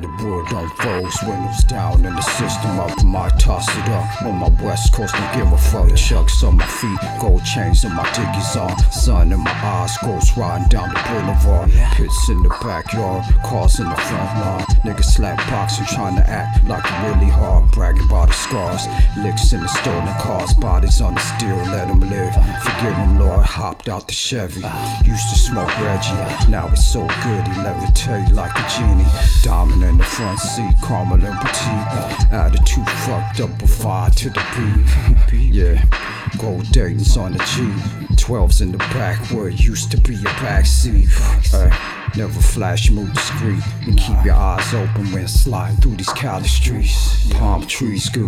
the wood unfolds, windows down in the system up. Might toss it up on my west coast, don't give a fuck. Chucks on my feet, gold chains on my diggies on. Sun in my eyes, ghost riding down the boulevard. Pits in the backyard, cars in the front lawn. Niggas slap boxing, trying to act like it really hard. Bragging about the scars, licks in the stolen cars. Bodies on the steel, let them live. Forgive him, Lord, hopped out the Chevy. Used to smoke Reggie, now it's so good he levitate like a genie. Diamond in the front seat, caramel and petite. Attitude fucked up, but fire to the beat. Yeah, gold Dayton's on the G. 12's in the back where it used to be a backseat. Never flash, move discreet, and keep your eyes open when sliding through these Cali streets. Palm trees, good.